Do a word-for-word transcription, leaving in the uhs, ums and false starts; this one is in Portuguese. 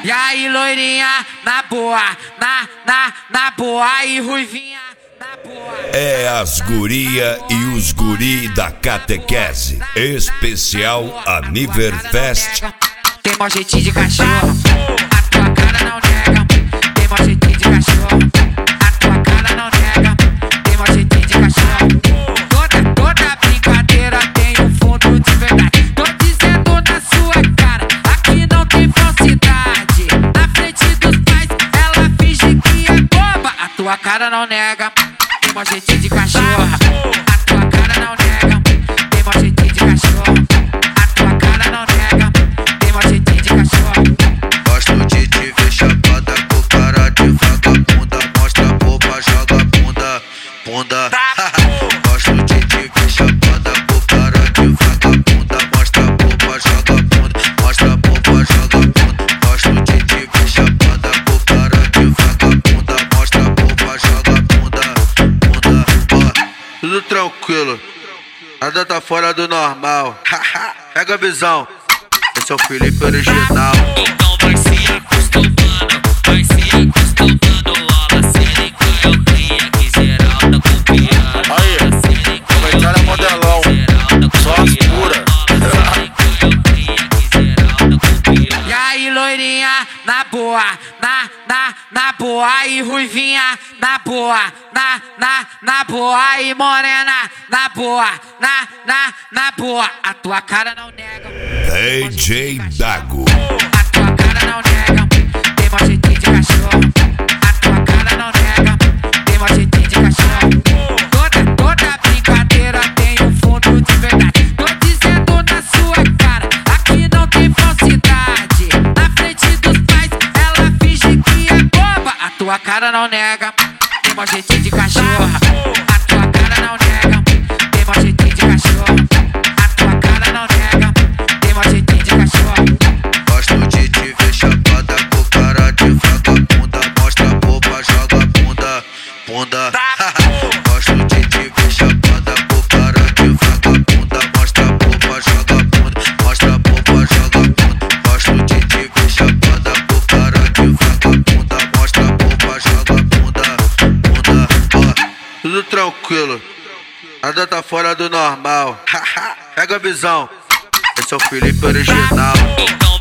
E aí, loirinha, na boa, na, na, na boa. E ruivinha, na boa. É as guria e os guri da catequese. Especial Aniverfest. Tem mó jeitinho de cachorro, a tua cara não nega. Tem mó jeitinho de cachorro, a tua cara não nega. Tem mó jeitinho de cachorro. Toda, toda brincadeira tem um fundo de verdade. Tô dizendo na sua cara, aqui não tem falsidade. Na frente dos pais, ela finge que é boba. A tua cara não nega. Tem mó jeitinho de cachorro, a tua cara não nega. Tem mó jeitinho de cachorro, a tua cara não nega. Tem mó jeitinho de cachorro. Gosto de te ver chapada com cara de vagabunda. Mostra a roupa, joga a bunda, bunda. Gosto de te ver chapada com cara de vagabunda. Mostra a roupa, joga a bunda. Mostra a roupa, joga a bunda. Gosto de te ver chapada com cara de vagabunda. Mostra a roupa, joga a bunda, bunda. Ó, tudo tranquilo, nada tá fora do normal. Pega a visão, esse é o Felipe original. Então vai se acostumando, vai se acostumando. Olha, Sênica, eu queria que geral tá copiando. Aí, comentário é modelão, só as puras. E aí, loirinha, na boa, na, na, na boa. E ruivinha, na boa, na, na, na boa. E morena, na boa, na, na, na boa. A tua cara não nega. D J Dago. A tua cara não nega. Tem mó jeitinho de cachorro. A tua cara não nega. Tem mó jeitinho de cachorro. Toda, toda brincadeira tem um fundo de verdade. Tô dizendo na sua cara, aqui não tem falsidade. Na frente dos pais, ela finge que é boba. A tua cara não nega. Tem mó jeitinho de cachorro. A tua cara não nega. Tem mó jeitinho de cachorro. A tua cara não nega. Tem mó jeitinho de cachorro. Gosto de te ver chapada com cara de vagabunda. Mostra a roupa, joga a bunda, bunda. Gosto de te ver chapada com cara de vagabunda. Mostra a roupa, joga a bunda. Mostra a roupa, joga a bunda. Gosto de te ver chapada com cara de vagabunda. Mostra a roupa, joga a bunda, bunda. Ó, tudo tranquilo, nada tá fora do normal. Pega a visão, esse é o Felipe original. Então